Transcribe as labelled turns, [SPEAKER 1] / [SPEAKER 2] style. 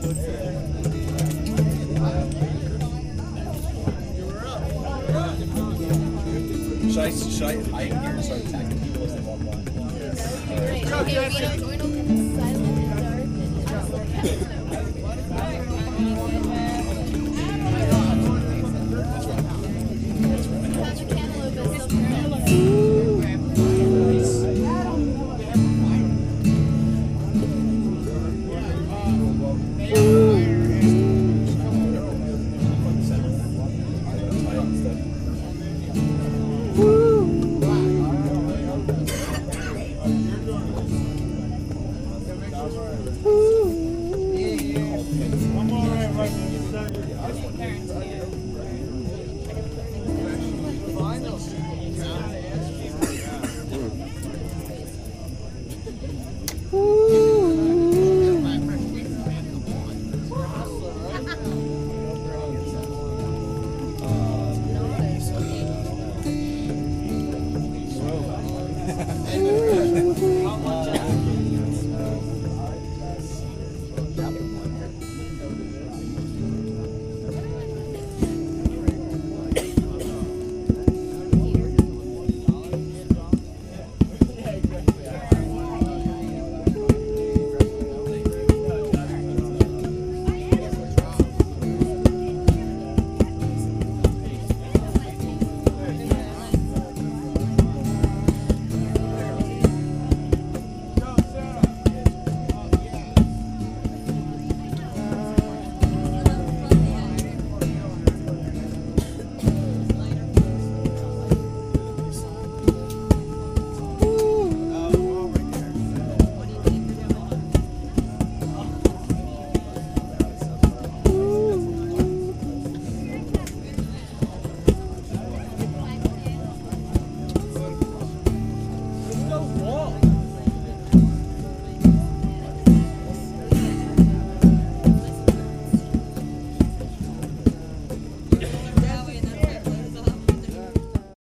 [SPEAKER 1] Should I hide here and start attacking people as they walk by?
[SPEAKER 2] Okay, we don't join them. Silent and dark.
[SPEAKER 3] One more right, right.